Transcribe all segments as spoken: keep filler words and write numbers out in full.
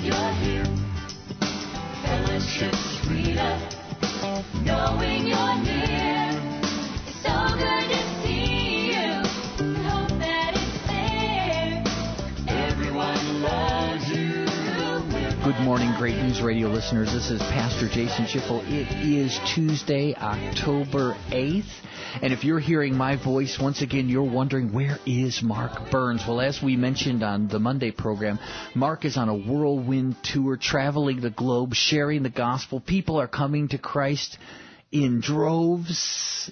you're here. Fellowship sweeter, knowing you're near. It's so good to see you. Hope that it's there. Everyone loves you. Good morning, Great News Radio listeners. This is Pastor Jason Schiffel. It is Tuesday, October eighth. And if you're hearing my voice, once again, you're wondering, where is Mark Burns? Well, as we mentioned on the Monday program, Mark is on a whirlwind tour, traveling the globe, sharing the gospel. People are coming to Christ in droves,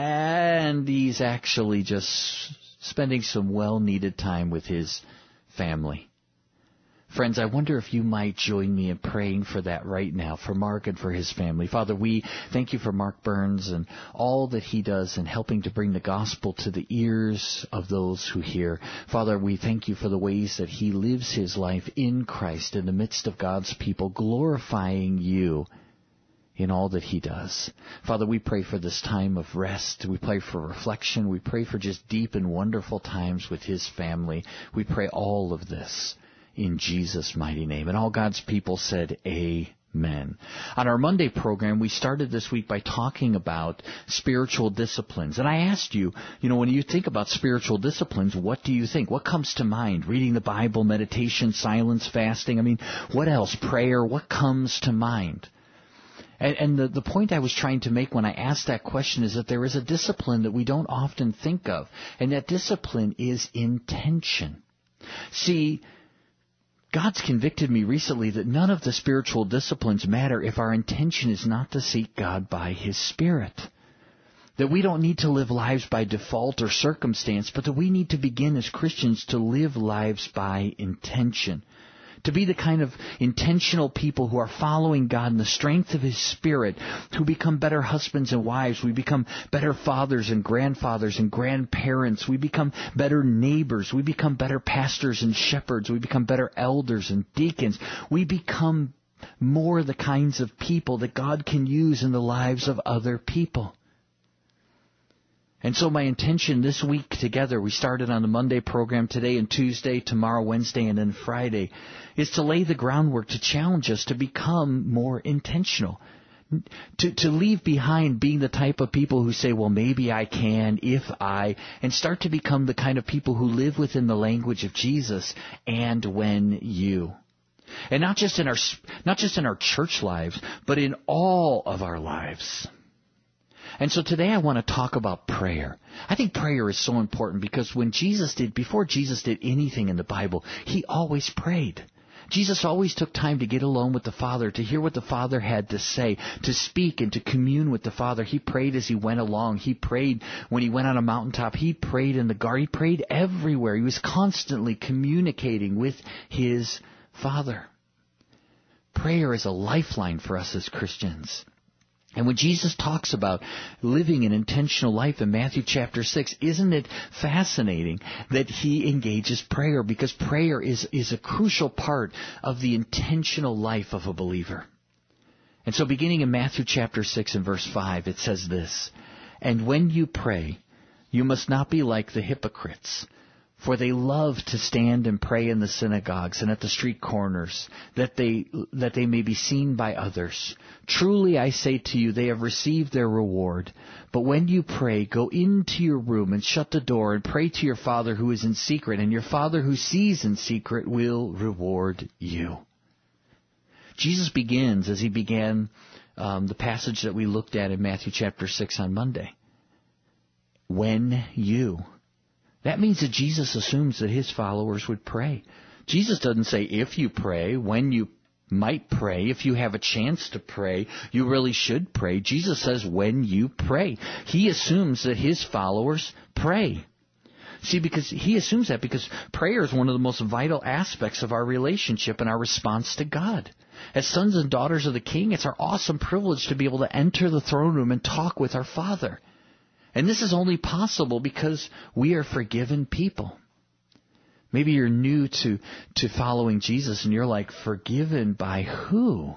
and he's actually just spending some well-needed time with his family. Friends, I wonder if you might join me in praying for that right now, for Mark and for his family. Father, we thank you for Mark Burns and all that he does in helping to bring the gospel to the ears of those who hear. Father, we thank you for the ways that he lives his life in Christ in the midst of God's people, glorifying you in all that he does. Father, we pray for this time of rest. We pray for reflection. We pray for just deep and wonderful times with his family. We pray all of this in Jesus' mighty name. And all God's people said, amen. On our Monday program, we started this week by talking about spiritual disciplines. And I asked you, you know, when you think about spiritual disciplines, what do you think? What comes to mind? Reading the Bible, meditation, silence, fasting. I mean, what else? Prayer. What comes to mind? And, and the, the point I was trying to make when I asked that question is that there is a discipline that we don't often think of. And that discipline is intention. See, God's convicted me recently that none of the spiritual disciplines matter if our intention is not to seek God by His Spirit. That we don't need to live lives by default or circumstance, but that we need to begin as Christians to live lives by intention. To be the kind of intentional people who are following God in the strength of His Spirit, who become better husbands and wives. We become better fathers and grandfathers and grandparents. We become better neighbors. We become better pastors and shepherds. We become better elders and deacons. We become more the kinds of people that God can use in the lives of other people. And so my intention this week together, we started on the Monday program today and Tuesday, tomorrow, Wednesday, and then Friday, is to lay the groundwork to challenge us to become more intentional. To, to leave behind being the type of people who say, well, maybe I can, if I, and start to become the kind of people who live within the language of Jesus, and when you. And not just in our, not just in our church lives, but in all of our lives. And so today I want to talk about prayer. I think prayer is so important because when Jesus did, before Jesus did anything in the Bible, He always prayed. Jesus always took time to get alone with the Father, to hear what the Father had to say, to speak and to commune with the Father. He prayed as He went along. He prayed when He went on a mountaintop. He prayed in the garden. He prayed everywhere. He was constantly communicating with His Father. Prayer is a lifeline for us as Christians. And when Jesus talks about living an intentional life in Matthew chapter six, isn't it fascinating that He engages prayer? Because prayer is, is a crucial part of the intentional life of a believer. And so beginning in Matthew chapter six and verse five, it says this, "And when you pray, you must not be like the hypocrites, for they love to stand and pray in the synagogues and at the street corners, that they that they may be seen by others. Truly I say to you, they have received their reward. But when you pray, go into your room and shut the door and pray to your Father who is in secret, and your Father who sees in secret will reward you." Jesus begins as He began um, the passage that we looked at in Matthew chapter six on Monday. When you... That means that Jesus assumes that His followers would pray. Jesus doesn't say if you pray, when you might pray, if you have a chance to pray, you really should pray. Jesus says when you pray. He assumes that His followers pray. See, because He assumes that because prayer is one of the most vital aspects of our relationship and our response to God. As sons and daughters of the King, it's our awesome privilege to be able to enter the throne room and talk with our Father. And this is only possible because we are forgiven people. Maybe you're new to, to following Jesus and you're like, forgiven by who?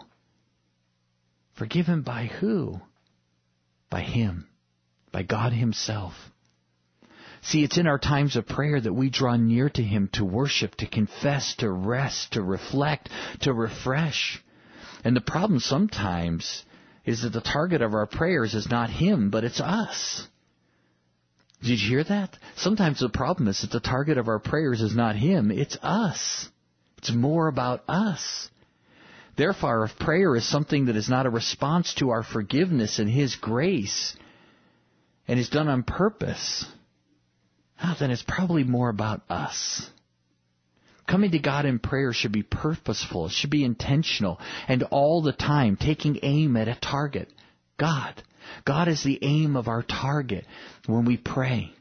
Forgiven by who? By Him. By God Himself. See, it's in our times of prayer that we draw near to Him to worship, to confess, to rest, to reflect, to refresh. And the problem sometimes is that the target of our prayers is not Him, but it's us. Did you hear that? Sometimes the problem is that the target of our prayers is not Him, it's us. It's more about us. Therefore, if prayer is something that is not a response to our forgiveness and His grace, and is done on purpose, oh, then it's probably more about us. Coming to God in prayer should be purposeful. It should be intentional. And all the time taking aim at a target. God. God is the aim of our target when we pray.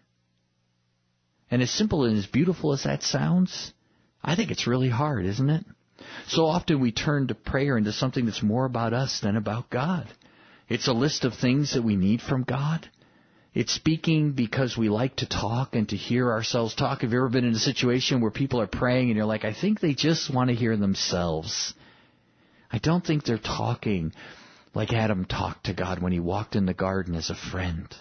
And as simple and as beautiful as that sounds, I think it's really hard, isn't it? So often we turn to prayer into something that's more about us than about God. It's a list of things that we need from God. It's speaking because we like to talk and to hear ourselves talk. Have you ever been in a situation where people are praying and you're like, I think they just want to hear themselves. I don't think they're talking like Adam talked to God when he walked in the garden as a friend.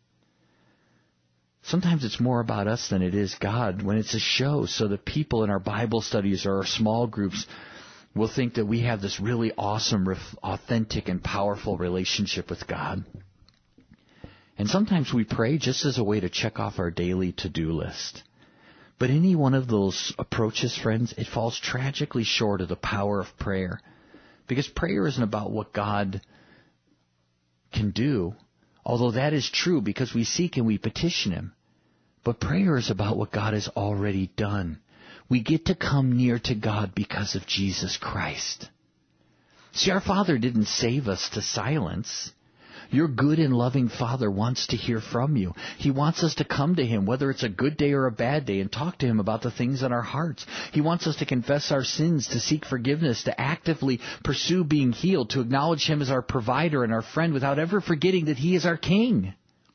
Sometimes it's more about us than it is God when it's a show, so that people in our Bible studies or our small groups will think that we have this really awesome, authentic, and powerful relationship with God. And sometimes we pray just as a way to check off our daily to-do list. But any one of those approaches, friends, it falls tragically short of the power of prayer. Because prayer isn't about what God can do, although that is true because we seek and we petition Him. But prayer is about what God has already done. We get to come near to God because of Jesus Christ. See, our Father didn't save us to silence. Your good and loving Father wants to hear from you. He wants us to come to Him, whether it's a good day or a bad day, and talk to Him about the things in our hearts. He wants us to confess our sins, to seek forgiveness, to actively pursue being healed, to acknowledge Him as our provider and our friend without ever forgetting that He is our King.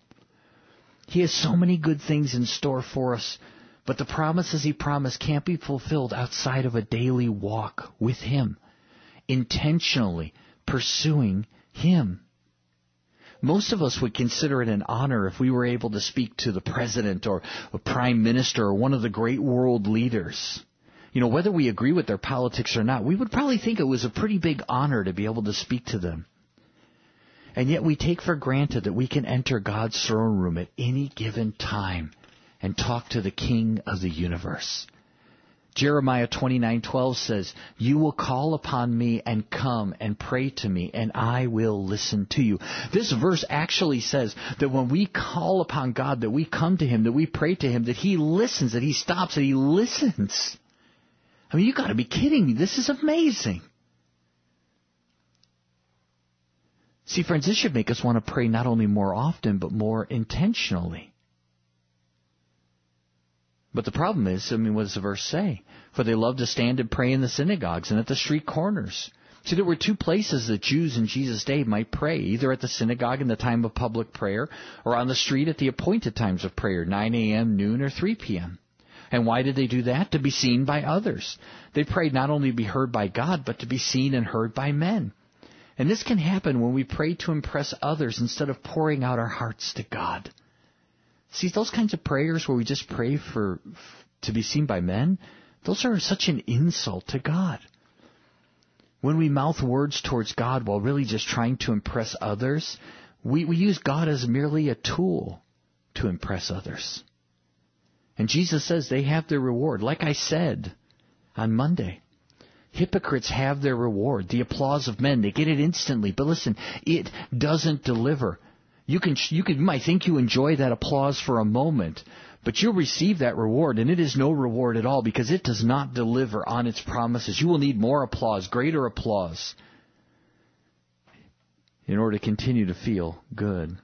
He has so many good things in store for us, but the promises He promised can't be fulfilled outside of a daily walk with Him, intentionally pursuing Him. Most of us would consider it an honor if we were able to speak to the president or a prime minister or one of the great world leaders. You know, whether we agree with their politics or not, we would probably think it was a pretty big honor to be able to speak to them. And yet we take for granted that we can enter God's throne room at any given time and talk to the King of the universe. Jeremiah twenty-nine twelve says, you will call upon me and come and pray to me, and I will listen to you. This verse actually says that when we call upon God, that we come to Him, that we pray to Him, that He listens, that He stops, that He listens. I mean, you've got to be kidding me. This is amazing. See, friends, this should make us want to pray not only more often, but more intentionally. But the problem is, I mean, what does the verse say? For they love to stand and pray in the synagogues and at the street corners. See, there were two places that Jews in Jesus' day might pray, either at the synagogue in the time of public prayer or on the street at the appointed times of prayer, nine a.m., noon, or three p.m. And why did they do that? To be seen by others. They prayed not only to be heard by God, but to be seen and heard by men. And this can happen when we pray to impress others instead of pouring out our hearts to God. See, those kinds of prayers where we just pray for to be seen by men, those are such an insult to God. When we mouth words towards God while really just trying to impress others, we, we use God as merely a tool to impress others. And Jesus says they have their reward. Like I said on Monday, hypocrites have their reward, the applause of men. They get it instantly. But listen, it doesn't deliver. You can, you can, you might think you enjoy that applause for a moment, but you'll receive that reward, and it is no reward at all because it does not deliver on its promises. You will need more applause, greater applause, in order to continue to feel good.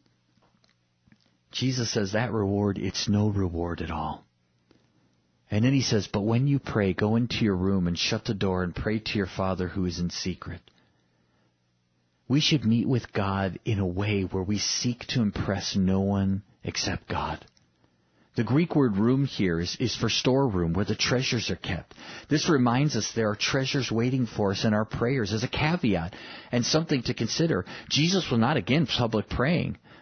Jesus says that reward, it's no reward at all. And then He says, but when you pray, go into your room and shut the door and pray to your Father who is in secret. We should meet with God in a way where we seek to impress no one except God. The Greek word room here is, is for storeroom, where the treasures are kept. This reminds us there are treasures waiting for us in our prayers as a caveat and something to consider. Jesus was not against public praying,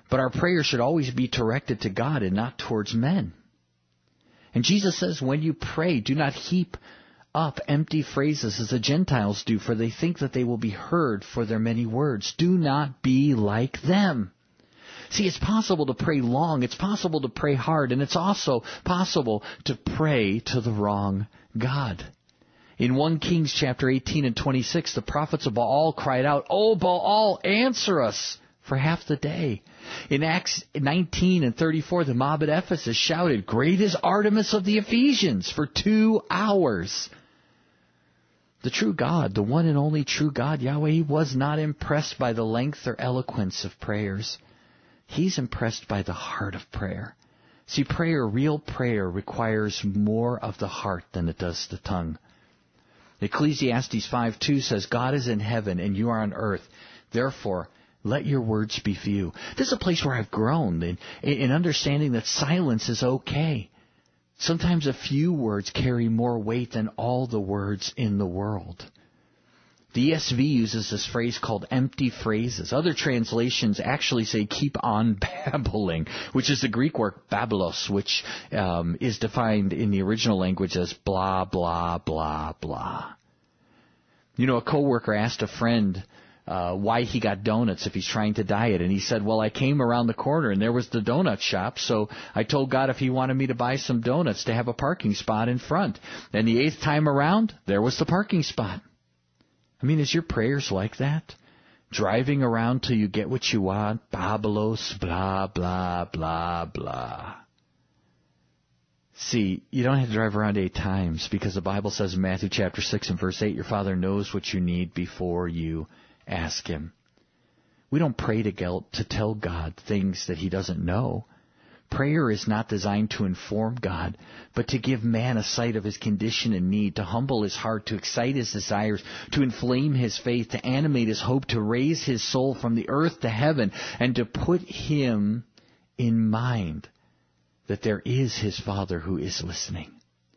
But our prayers should always be directed to God and not towards men. And Jesus says, when you pray, do not heap up empty phrases as the Gentiles do, for they think that they will be heard for their many words. Do not be like them. See, it's possible to pray long, it's possible to pray hard, and it's also possible to pray to the wrong God. In First Kings chapter eighteen and twenty-six, the prophets of Baal cried out, "O Baal, answer us," for half the day. In Acts nineteen and thirty-four, the mob at Ephesus shouted, "Great is Artemis of the Ephesians," for two hours. The true God, the one and only true God, Yahweh, He was not impressed by the length or eloquence of prayers. He's impressed by the heart of prayer. See, prayer, real prayer, requires more of the heart than it does the tongue. Ecclesiastes five two says, "God is in heaven and you are on earth. Therefore, let your words be few." This is a place where I've grown in, in understanding that silence is okay. Sometimes a few words carry more weight than all the words in the world. The E S V uses this phrase called empty phrases. Other translations actually say keep on babbling, which is the Greek word babelos, which um, is defined in the original language as blah, blah, blah, blah. You know, a coworker asked a friend uh, why he got donuts if he's trying to diet, and he said, "Well, I came around the corner and there was the donut shop, so I told God if He wanted me to buy some donuts to have a parking spot in front. And the eighth time around, there was the parking spot." I mean, is your prayers like that? Driving around till you get what you want, babelos, blah, blah, blah, blah. See, you don't have to drive around eight times, because the Bible says in Matthew chapter six and verse eight, your Father knows what you need before you ask Him. We don't pray to, get, to tell God things that He doesn't know. Prayer is not designed to inform God, but to give man a sight of his condition and need, to humble his heart, to excite his desires, to inflame his faith, to animate his hope, to raise his soul from the earth to heaven, and to put him in mind that there is his Father who is listening.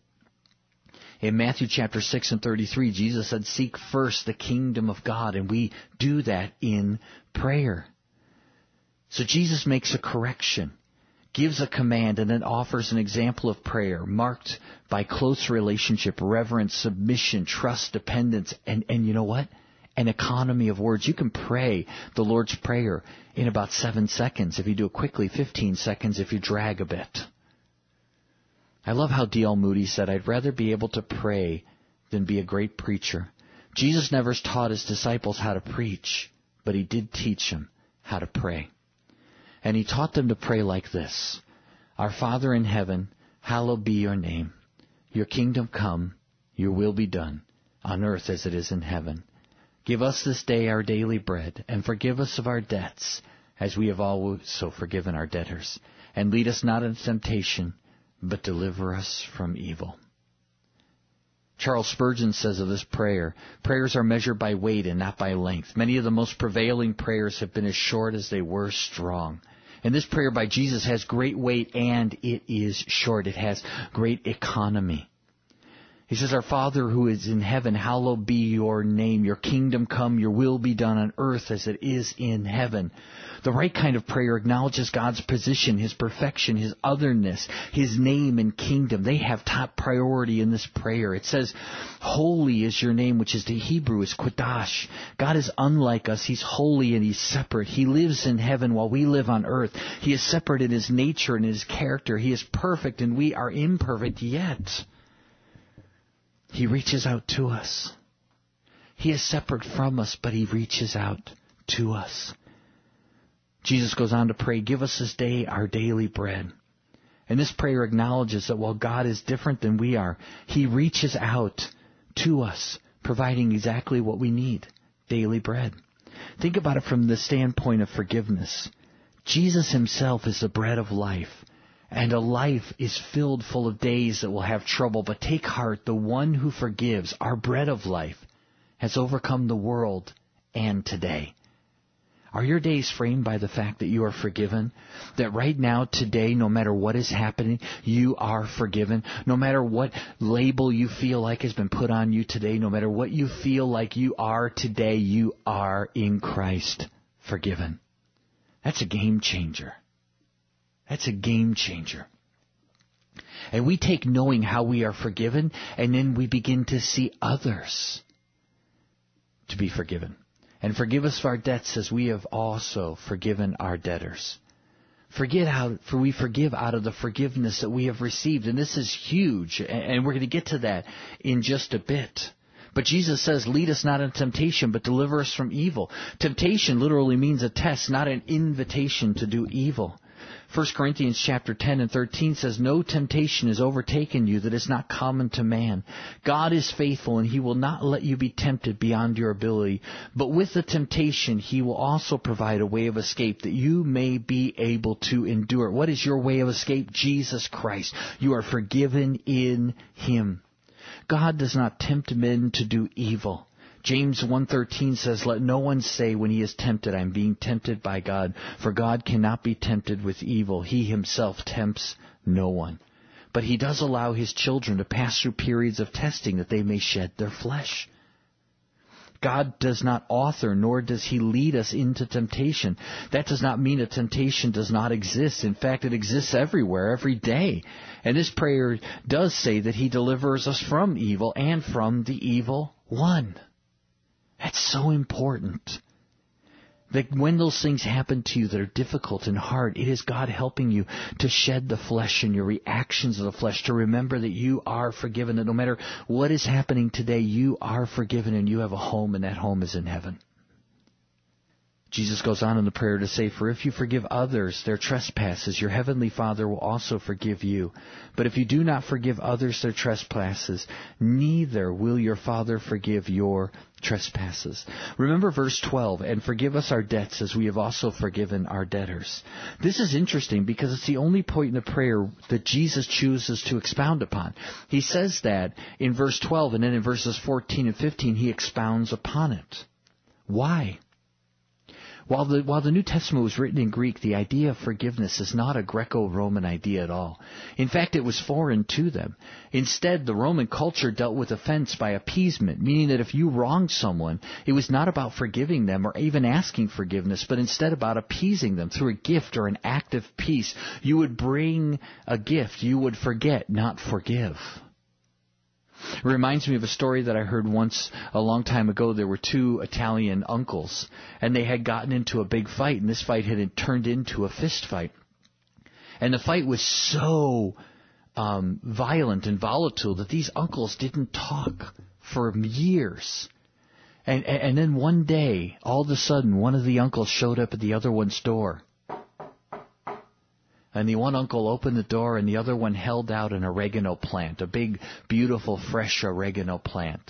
In Matthew chapter six and thirty-three, Jesus said, "Seek first the kingdom of God," and we do that in prayer. So Jesus makes a correction, gives a command, and then offers an example of prayer marked by close relationship, reverence, submission, trust, dependence, and, and you know what? An economy of words. You can pray the Lord's Prayer in about seven seconds. If you do it quickly, fifteen seconds if you drag a bit. I love how D L Moody said, "I'd rather be able to pray than be a great preacher." Jesus never taught His disciples how to preach, but He did teach them how to pray. And He taught them to pray like this: "Our Father in heaven, hallowed be your name. Your kingdom come, your will be done, on earth as it is in heaven. Give us this day our daily bread, and forgive us of our debts, as we have also forgiven our debtors. And lead us not into temptation, but deliver us from evil." Charles Spurgeon says of this prayer, "Prayers are measured by weight and not by length. Many of the most prevailing prayers have been as short as they were strong." And this prayer by Jesus has great weight, and it is short. It has great economy. He says, "Our Father who is in heaven, hallowed be your name. Your kingdom come, your will be done on earth as it is in heaven." The right kind of prayer acknowledges God's position, His perfection, His otherness, His name and kingdom. They have top priority in this prayer. It says, "Holy is your name," which is the Hebrew is Kodash. God is unlike us. He's holy and He's separate. He lives in heaven while we live on earth. He is separate in His nature and His character. He is perfect and we are imperfect, yet He reaches out to us. He is separate from us, but He reaches out to us. Jesus goes on to pray, "Give us this day our daily bread." And this prayer acknowledges that while God is different than we are, He reaches out to us, providing exactly what we need, daily bread. Think about it from the standpoint of forgiveness. Jesus Himself is the bread of life. And a life is filled full of days that will have trouble. But take heart, the one who forgives, our bread of life, has overcome the world and today. Are your days framed by the fact that you are forgiven? That right now, today, no matter what is happening, you are forgiven? No matter what label you feel like has been put on you today, no matter what you feel like you are today, you are in Christ forgiven. That's a game changer. That's a game changer. And we take knowing how we are forgiven, and then we begin to see others to be forgiven. And forgive us of our debts as we have also forgiven our debtors. Forget how, for we forgive out of the forgiveness that we have received. And this is huge, and we're going to get to that in just a bit. But Jesus says, lead us not into temptation, but deliver us from evil. Temptation literally means a test, not an invitation to do evil. First Corinthians chapter ten and thirteen says, no temptation has overtaken you that is not common to man. God is faithful, and He will not let you be tempted beyond your ability. But with the temptation, He will also provide a way of escape that you may be able to endure. What is your way of escape? Jesus Christ. You are forgiven in Him. God does not tempt men to do evil. James one thirteen says, let no one say when he is tempted, I am being tempted by God. For God cannot be tempted with evil. He Himself tempts no one. But He does allow His children to pass through periods of testing that they may shed their flesh. God does not author, nor does He lead us into temptation. That does not mean that temptation does not exist. In fact, it exists everywhere, every day. And this prayer does say that He delivers us from evil and from the evil one. That's so important. That when those things happen to you that are difficult and hard, it is God helping you to shed the flesh and your reactions of the flesh, to remember that you are forgiven, that no matter what is happening today, you are forgiven and you have a home, and that home is in heaven. Jesus goes on in the prayer to say, for if you forgive others their trespasses, your heavenly Father will also forgive you. But if you do not forgive others their trespasses, neither will your Father forgive your trespasses. Remember verse twelve, and forgive us our debts as we have also forgiven our debtors. This is interesting because it's the only point in the prayer that Jesus chooses to expound upon. He says that in verse twelve, and then in verses fourteen and fifteen, He expounds upon it. Why? While the, while the New Testament was written in Greek, the idea of forgiveness is not a Greco-Roman idea at all. In fact, it was foreign to them. Instead, the Roman culture dealt with offense by appeasement, meaning that if you wronged someone, it was not about forgiving them or even asking forgiveness, but instead about appeasing them through a gift or an act of peace. You would bring a gift. You would forget, not forgive. It reminds me of a story that I heard once a long time ago. There were two Italian uncles, and they had gotten into a big fight, and this fight had turned into a fist fight. And the fight was so um, violent and volatile that these uncles didn't talk for years. And, and then one day, all of a sudden, one of the uncles showed up at the other one's door. And the one uncle opened the door, and the other one held out an oregano plant, a big, beautiful, fresh oregano plant.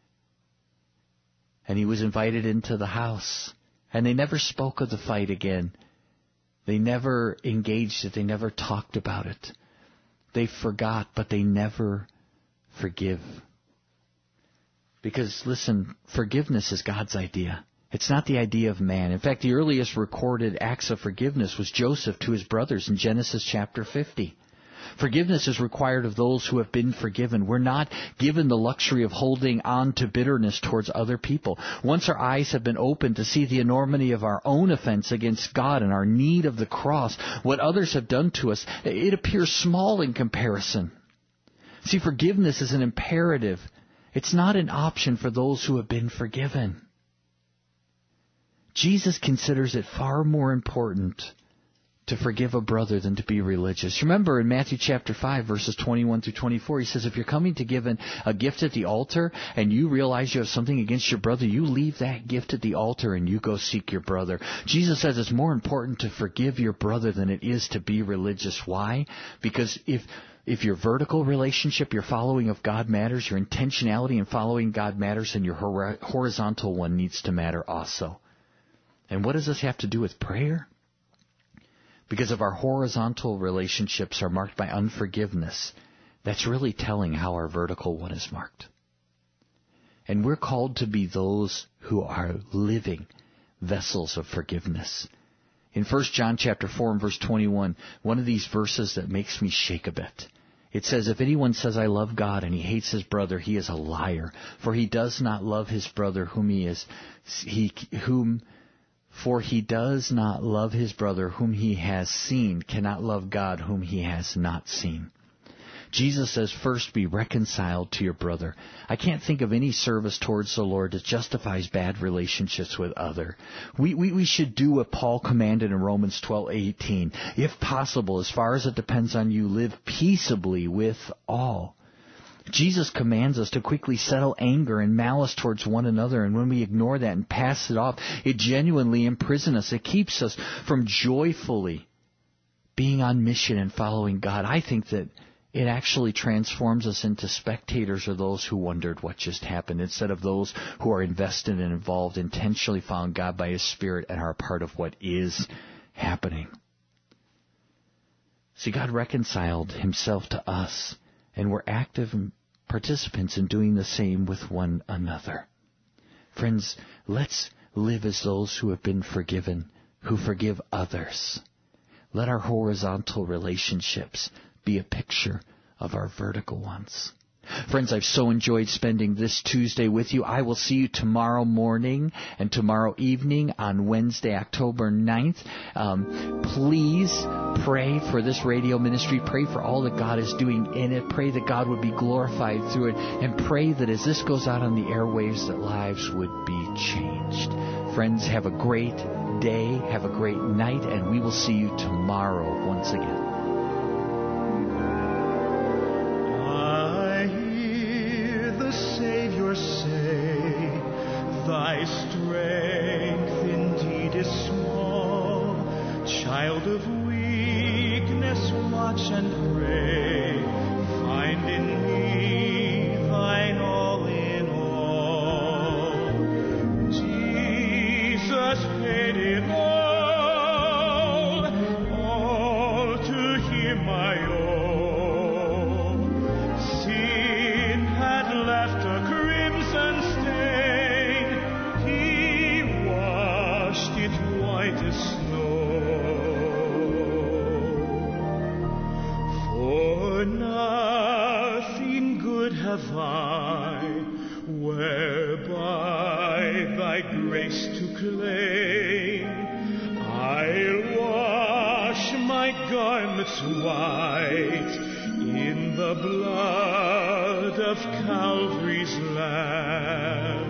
And he was invited into the house. And they never spoke of the fight again. They never engaged it. They never talked about it. They forgot, but they never forgive. Because, listen, forgiveness is God's idea. It's not the idea of man. In fact, the earliest recorded acts of forgiveness was Joseph to his brothers in Genesis chapter fifty. Forgiveness is required of those who have been forgiven. We're not given the luxury of holding on to bitterness towards other people. Once our eyes have been opened to see the enormity of our own offense against God and our need of the cross, what others have done to us, it appears small in comparison. See, forgiveness is an imperative. It's not an option for those who have been forgiven. Jesus considers it far more important to forgive a brother than to be religious. Remember in Matthew chapter five, verses twenty-one through twenty-four, He says, if you're coming to give an, a gift at the altar and you realize you have something against your brother, you leave that gift at the altar and you go seek your brother. Jesus says it's more important to forgive your brother than it is to be religious. Why? Because if If your vertical relationship, your following of God matters, your intentionality in following God matters, then your horizontal one needs to matter also. And what does this have to do with prayer? Because if our horizontal relationships are marked by unforgiveness, that's really telling how our vertical one is marked. And we're called to be those who are living vessels of forgiveness. In First John chapter four and verse twenty-one, one of these verses that makes me shake a bit. It says, if anyone says, I love God, and he hates his brother, he is a liar. For he does not love his brother whom he is, he, whom For he does not love his brother whom he has seen, cannot love God whom he has not seen. Jesus says, first be reconciled to your brother. I can't think of any service towards the Lord that justifies bad relationships with other. We, we, we should do what Paul commanded in Romans twelve eighteen. If possible, as far as it depends on you, live peaceably with all. Jesus commands us to quickly settle anger and malice towards one another, and when we ignore that and pass it off, it genuinely imprisons us. It keeps us from joyfully being on mission and following God. I think that it actually transforms us into spectators or those who wondered what just happened, instead of those who are invested and involved, intentionally following God by His Spirit and are a part of what is happening. See, God reconciled Himself to us, and we're active participants in doing the same with one another. Friends, let's live as those who have been forgiven, who forgive others. Let our horizontal relationships be a picture of our vertical ones. Friends, I've so enjoyed spending this Tuesday with you. I will see you tomorrow morning and tomorrow evening on Wednesday, October ninth. Um, please pray for this radio ministry. Pray for all that God is doing in it. Pray that God would be glorified through it. And pray that as this goes out on the airwaves, that lives would be changed. Friends, have a great day. Have a great night. And we will see you tomorrow once again. Savior say, thy strength indeed is small. Child of weakness, watch and pray. Find in me thine all in all. Jesus paid it all, all to Him I owe. Sin had left a crimson stain, He washed it white as snow. For nothing good have I, whereby thy grace to claim. I'll wash my garments white in the blood of Calvary's Lamb.